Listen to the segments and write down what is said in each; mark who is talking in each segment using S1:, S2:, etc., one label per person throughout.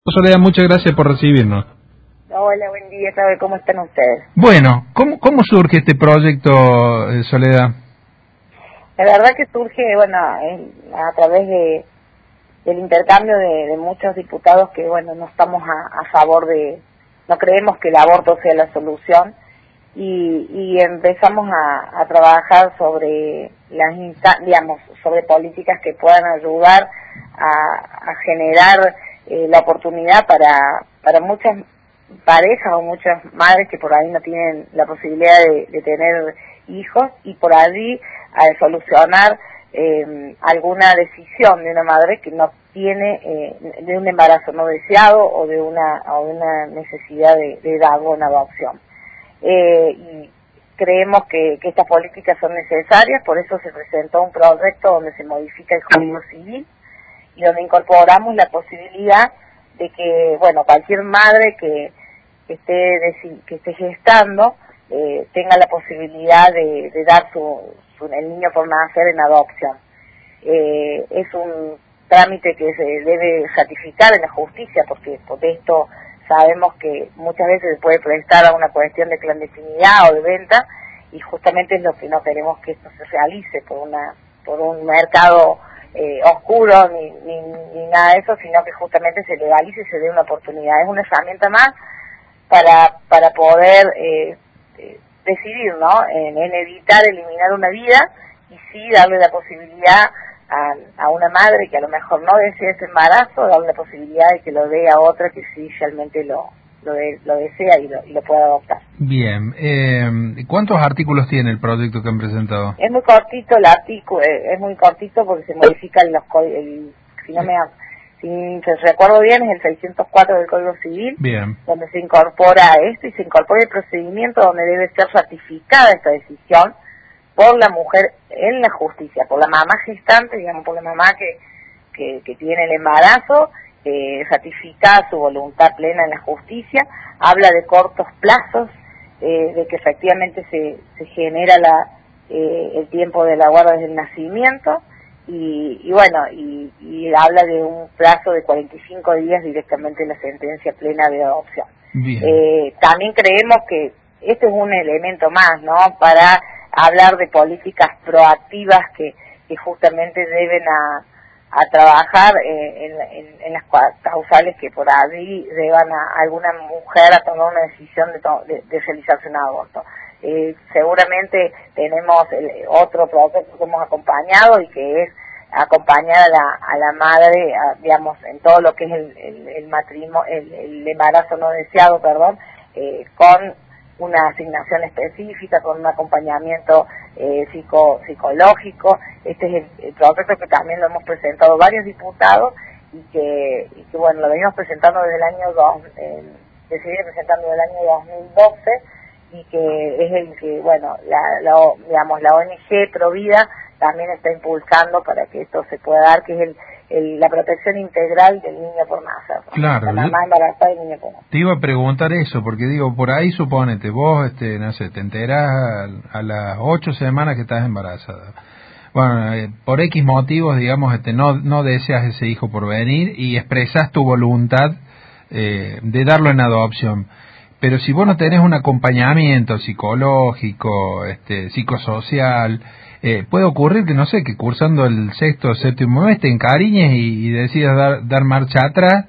S1: Soledad, muchas gracias por recibirnos.
S2: Hola, buen día, ¿sabe cómo están ustedes?
S1: Bueno, ¿cómo surge este proyecto, Soledad?
S2: La verdad que surge, bueno, a través del intercambio de muchos diputados que, bueno, no estamos a favor no creemos que el aborto sea la solución y empezamos a trabajar sobre sobre políticas que puedan ayudar a generar la oportunidad para muchas parejas o muchas madres que por ahí no tienen la posibilidad de tener hijos y por allí a solucionar alguna decisión de una madre que no tiene de un embarazo no deseado o de una necesidad de darlo en adopción. Y creemos que estas políticas son necesarias, por eso se presentó un proyecto donde se modifica el Código Civil y donde incorporamos la posibilidad de que, bueno, cualquier madre que esté gestando tenga la posibilidad de dar el niño por nacer en adopción. Es un trámite que se debe ratificar en la justicia porque por esto sabemos que muchas veces se puede prestar a una cuestión de clandestinidad o de venta y justamente es lo que no queremos que esto se realice por un mercado oscuro ni nada de eso, sino que justamente se legalice y se dé una oportunidad. Es una herramienta más para poder decidir, ¿no? En evitar eliminar una vida y sí darle la posibilidad a una madre que a lo mejor no desea ese embarazo, darle la posibilidad de que lo dé a otra que sí realmente lo desea y lo pueda adoptar.
S1: Bien, ¿cuántos artículos tiene el proyecto que han presentado?
S2: Es muy cortito el artículo, es muy cortito porque se modifican los códigos, si recuerdo bien, es el 604 del Código Civil,
S1: Bien,
S2: donde se incorpora esto y se incorpora el procedimiento donde debe ser ratificada esta decisión por la mujer en la justicia, por la mamá gestante, digamos, por la mamá que tiene el embarazo, ratifica su voluntad plena en la justicia, habla de cortos plazos, de que efectivamente se genera el tiempo de la guarda desde el nacimiento, y bueno, y habla de un plazo de 45 días directamente en la sentencia plena de adopción.
S1: bien.
S2: También creemos que este es un elemento más, ¿no?, para hablar de políticas proactivas que justamente deben a trabajar en las causales que por allí llevan a alguna mujer a tomar una decisión de realizarse un aborto. Seguramente tenemos otro proyecto que hemos acompañado y que es acompañar a la madre, digamos, en todo lo que es el matrimonio, el embarazo no deseado, perdón, con una asignación específica, con un acompañamiento psicológico. Este es el proyecto que también lo hemos presentado varios diputados y que bueno, lo venimos presentando desde el año se sigue presentando desde el año 2012 y que es el que, bueno, digamos, la ONG Provida también está impulsando para que esto se pueda dar, que es la protección integral del niño por nacer, ¿no?
S1: Claro,
S2: La mamá embarazada y el niño por nacer.
S1: te iba a preguntar eso, porque digo, por ahí suponete, vos, no sé, te enterás a las 8 semanas que estás embarazada. Bueno, por X motivos, digamos, no deseas ese hijo por venir y expresas tu voluntad de darlo en adopción. Pero si vos no tenés un acompañamiento psicológico, psicosocial, puede ocurrir que, no sé, que cursando el sexto o séptimo mes te encariñes y decidas dar marcha atrás.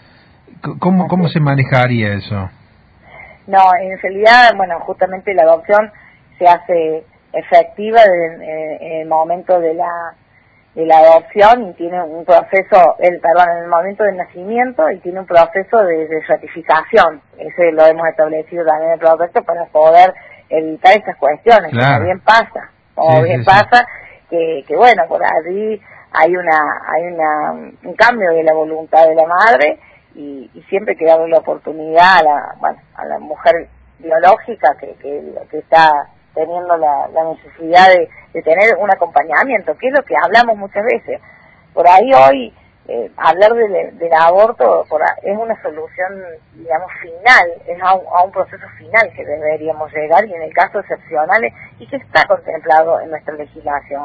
S1: ¿Cómo se manejaría eso?
S2: No, en realidad, bueno, justamente la adopción se hace efectiva en el momento de la adopción y tiene un proceso, en el momento del nacimiento y tiene un proceso de ratificación. Ese lo hemos establecido también en el proyecto para poder evitar estas cuestiones,
S1: Claro.
S2: como bien pasa, que bueno, por allí hay un cambio de la voluntad de la madre y siempre que darle la oportunidad a la mujer biológica que está teniendo la necesidad de tener un acompañamiento, que es lo que hablamos muchas veces. Por ahí hoy hablar del aborto es una solución, digamos, final, es a un proceso final que deberíamos llegar y en el caso excepcionales y que está contemplado en nuestra legislación.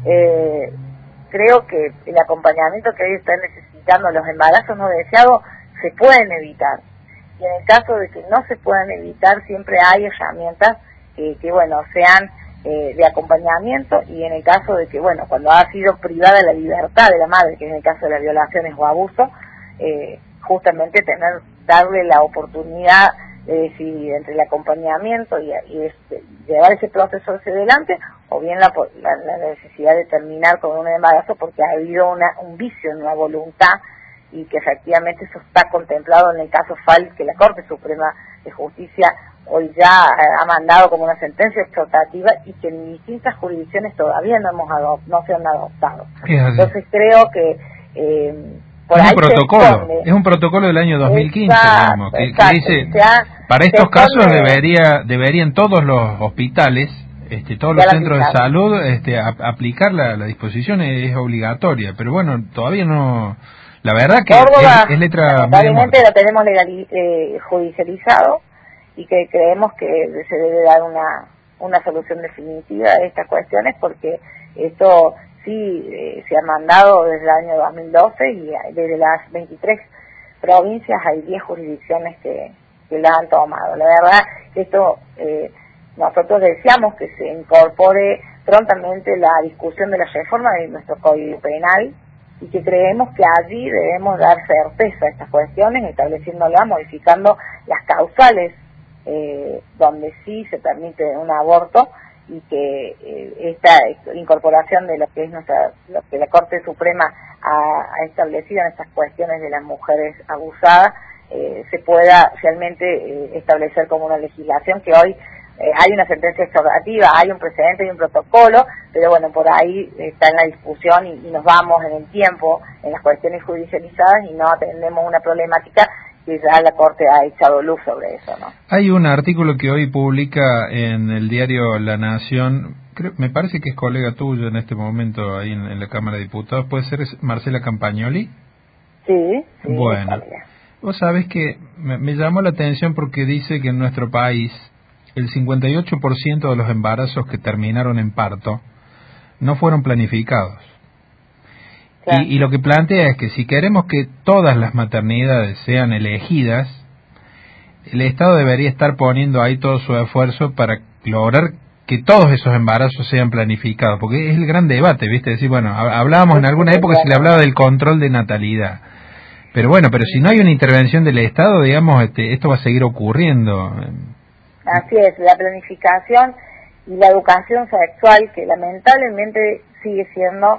S2: Creo que el acompañamiento que hoy están necesitando los embarazos no deseados se pueden evitar. Y en el caso de que no se puedan evitar, siempre hay herramientas que bueno, sean de acompañamiento, y en el caso de que, bueno, cuando ha sido privada la libertad de la madre, que en el caso de las violaciones o abusos, justamente darle la oportunidad de decidir entre el acompañamiento y llevar ese proceso hacia adelante, o bien la necesidad de terminar con un embarazo porque ha habido un vicio en la voluntad, y que efectivamente eso está contemplado en el caso FAL, que la Corte Suprema de Justicia hoy ya ha mandado como una sentencia exhortativa, y que en distintas jurisdicciones todavía no se han adoptado. Entonces creo que por
S1: es
S2: ahí
S1: un protocolo, es un protocolo del año 2015, digamos, que dice, para estos casos deberían todos los hospitales, todos los centros de salud, aplicar la disposición, es obligatoria, pero bueno, todavía no. La verdad que
S2: Córdoba,
S1: es letra
S2: lamentablemente lo tenemos judicializado, y que creemos que se debe dar una solución definitiva a estas cuestiones, porque esto sí se ha mandado desde el año 2012, y desde las 23 provincias hay 10 jurisdicciones que la han tomado. La verdad que esto nosotros deseamos que se incorpore prontamente la discusión de la reforma de nuestro Código Penal, y que creemos que allí debemos dar certeza a estas cuestiones, estableciéndolas, modificando las causales donde sí se permite un aborto, y que esta incorporación de lo que es lo que la Corte Suprema ha establecido en estas cuestiones de las mujeres abusadas, se pueda realmente establecer como una legislación, que hoy hay una sentencia exhortativa, hay un precedente y un protocolo, pero bueno, por ahí está en la discusión, y nos vamos en el tiempo en las cuestiones judicializadas y no atendemos una problemática que ya la Corte ha echado luz sobre eso, ¿no?
S1: Hay un artículo que hoy publica en el diario La Nación, me parece que es colega tuyo en este momento ahí en la Cámara de Diputados, ¿puede ser Marcela Campagnoli?
S2: Sí.
S1: Bueno, vos sabés que me llamó la atención porque dice que en nuestro país el 58% de los embarazos que terminaron en parto no fueron planificados. Claro. Y lo que plantea es que si queremos que todas las maternidades sean elegidas, el Estado debería estar poniendo ahí todo su esfuerzo para lograr que todos esos embarazos sean planificados, porque es el gran debate, ¿viste? Decir, bueno, hablábamos en alguna época, se le hablaba del control de natalidad, pero bueno, pero si no hay una intervención del Estado, digamos, esto va a seguir ocurriendo.
S2: Así es, la planificación y la educación sexual, que lamentablemente sigue siendo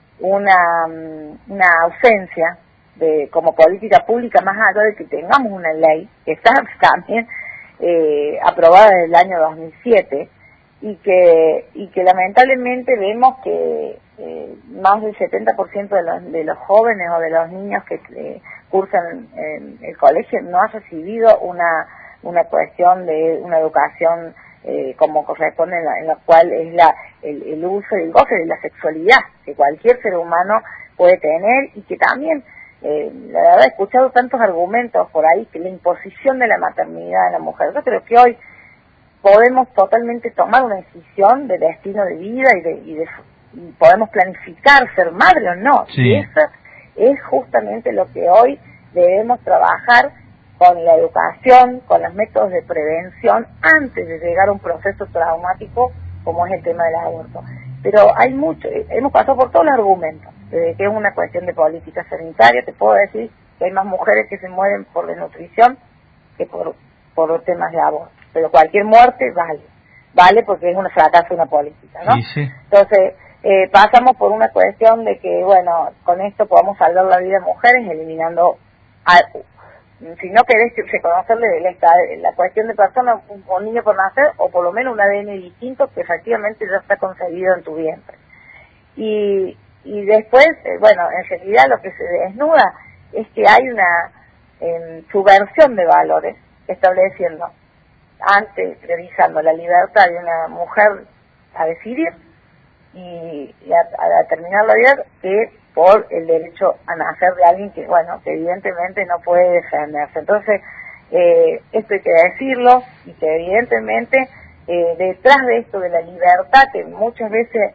S2: una ausencia como política pública, más allá de que tengamos una ley que está también aprobada desde el año 2007, y que lamentablemente vemos que más del 70% de los jóvenes o de los niños que cursan en el colegio no ha recibido una cuestión de una educación como corresponde, en la cual es el uso y el goce de la sexualidad que cualquier ser humano puede tener, y que también la verdad he escuchado tantos argumentos por ahí, que la imposición de la maternidad a la mujer. Yo creo que hoy podemos totalmente tomar una decisión de destino de vida, y podemos planificar ser madre o no.
S1: Sí.
S2: Y eso es justamente lo que hoy debemos trabajar con la educación, con los métodos de prevención, antes de llegar a un proceso traumático como es el tema del aborto. Pero hay mucho, hemos pasado por todos los argumentos, desde que es una cuestión de política sanitaria. Te puedo decir que hay más mujeres que se mueren por desnutrición que por temas de aborto, pero cualquier muerte vale porque es un fracaso de una política, ¿no?
S1: Sí.
S2: Entonces, pasamos por una cuestión de que, bueno, con esto podamos salvar la vida de mujeres, eliminando si no querés reconocerle la cuestión de persona o niño por nacer, o por lo menos un ADN distinto que efectivamente ya está concebido en tu vientre. Y después, bueno, en realidad lo que se desnuda es que hay una subversión de valores, estableciendo, antes priorizando la libertad de una mujer a decidir y a terminar la vida, que por el derecho a nacer de alguien que, bueno, que evidentemente no puede defenderse. Entonces, esto hay que decirlo, y que evidentemente detrás de esto de la libertad que muchas veces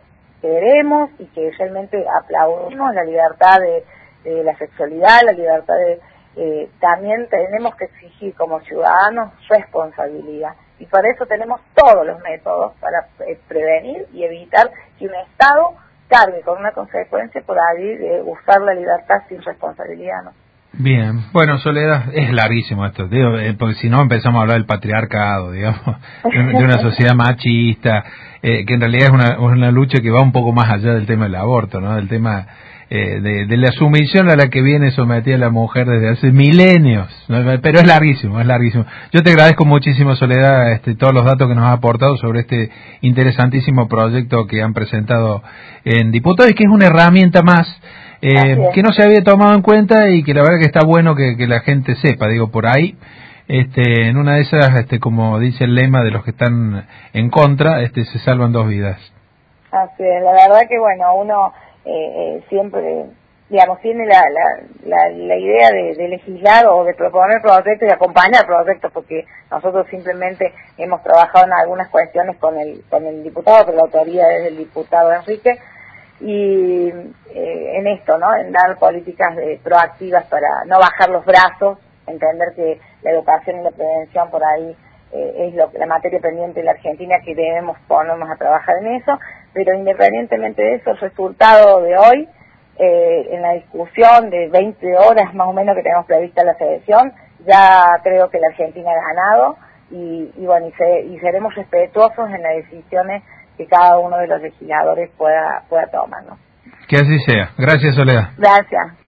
S2: queremos y que realmente aplaudimos, la libertad de la sexualidad, la libertad también tenemos que exigir como ciudadanos responsabilidad. Y para eso tenemos todos los métodos para prevenir y evitar que un Estado cargue con una consecuencia por ahí de usar la libertad sin responsabilidad, ¿no?
S1: Bien, bueno, Soledad, es larguísimo esto, digo, porque si no empezamos a hablar del patriarcado, digamos, de una sociedad machista, que en realidad es una lucha que va un poco más allá del tema del aborto, ¿no? Del tema de la sumisión a la que viene sometida la mujer desde hace milenios, ¿no? Pero es larguísimo, es larguísimo. Yo te agradezco muchísimo, Soledad, todos los datos que nos has aportado sobre este interesantísimo proyecto que han presentado en Diputados y que es una herramienta más que no se había tomado en cuenta y que la verdad que está bueno que la gente sepa, digo, por ahí, en una de esas, como dice el lema de los que están en contra, se salvan 2 vidas.
S2: Así es, la verdad que bueno, uno siempre, digamos, tiene la idea de legislar o de proponer proyectos y acompañar proyectos, porque nosotros simplemente hemos trabajado en algunas cuestiones con el diputado, pero la autoría es del diputado Enrique, y en esto, ¿no? En dar políticas proactivas para no bajar los brazos, entender que la educación y la prevención por ahí es la materia pendiente de la Argentina, que debemos ponernos a trabajar en eso, pero independientemente de eso, el resultado de hoy, en la discusión de 20 horas más o menos que tenemos prevista la sesión, ya creo que la Argentina ha ganado y bueno, y seremos respetuosos en las decisiones que cada uno de los legisladores pueda tomar, ¿no?
S1: Que así sea. Gracias, Soledad.
S2: Gracias.